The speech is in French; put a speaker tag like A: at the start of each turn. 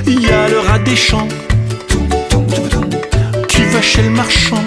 A: Il y a le rat des champs qui va chez le marchand